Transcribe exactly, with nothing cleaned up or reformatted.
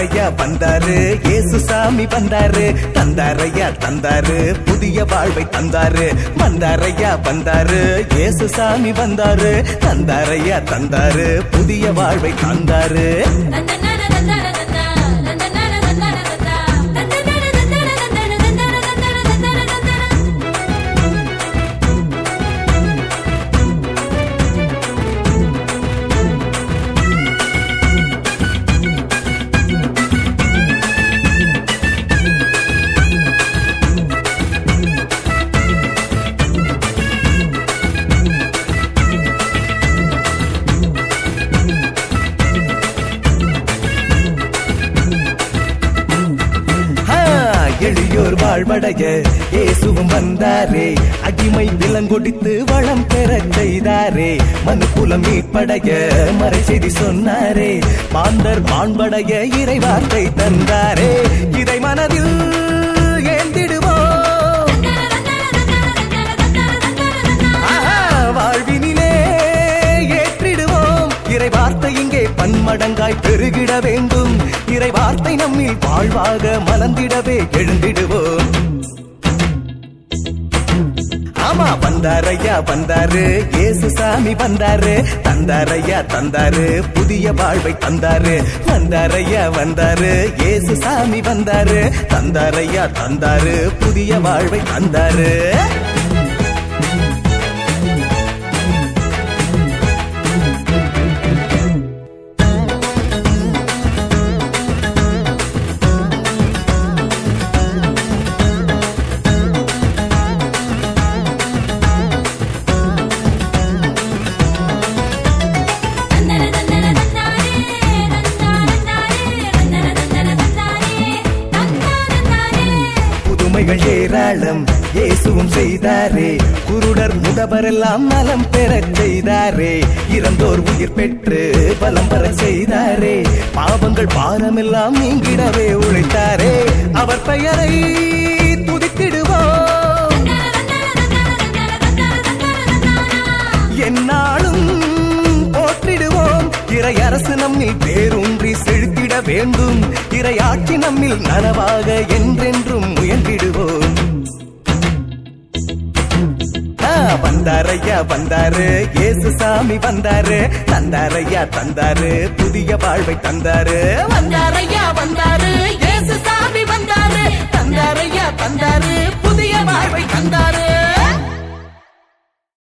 வந்தாரையா வந்தாரு இயேசு சாமி வந்தாரு தந்தாரையா தந்தாரு புதிய வாழ்வை தந்தாரு வந்தாரையா வந்தாரு இயேசு சாமி வந்தாரு தந்தாரையா தந்தாரு புதிய வாழ்வை தந்தாரு எளியோர் வாழ்வடைய இயேசுவும் வந்தாரே அடிமை விலங்கொடித்து வளம் பெறச் செய்தாரே மனுக்குலம் மீட்படைய மறை செய்தி சொன்னாரே மாந்தர் மாண்படைய இறை வார்த்தை தந்தாரே இதை மனதில் ஏந்திடுவோம் வாழ்வினிலே ஏற்றிடுவோம் இறை வார்த்தை இங்கே பன்மடங்காய் பெருகிட வேண்டும் இறை வார்த்தை நம்மில் வாழ்வாக மலர்ந்திடவே எழுந்திடுவோம் ஆமா வந்தாரையா வந்தாரு இயேசு சாமி வந்தாரு தந்தாரையா தந்தாரு புதிய வாழ்வை தந்தாரு வந்தாரையா வந்தாரு இயேசு சாமி வந்தாரு தந்தாரையா தந்தாரு புதிய வாழ்வை தந்தாரு ஏராளம் இயேசுவும் செய்தாரே குருடர் முடவரெல்லாம் நலம் பெறச் செய்தாரே இறந்தோர் உயிர் பெற்று பலம் பெற செய்தாரே பாவங்கள் பாரமெல்லாம் நீங்கிடவே உழைத்தாரே அவர் பெயரை துதித்திடுவோம் எந்நாளும் போற்றிடுவோம் இறை அரசு நம்மில் பேரூன்றி செழித்திட வேண்டும் இறை ஆட்சி நம்மில் நனவாக என்றென்றும் முயன்றிடுவோம் வந்தாரையா வந்தாரு இயேசு சாமி வந்தாரு தந்தாரையா தந்தாரு புதிய வாழ்வை தந்தாரு வந்தாரையா வந்தாரு இயேசு சாமி வந்தாரு தந்தாரையா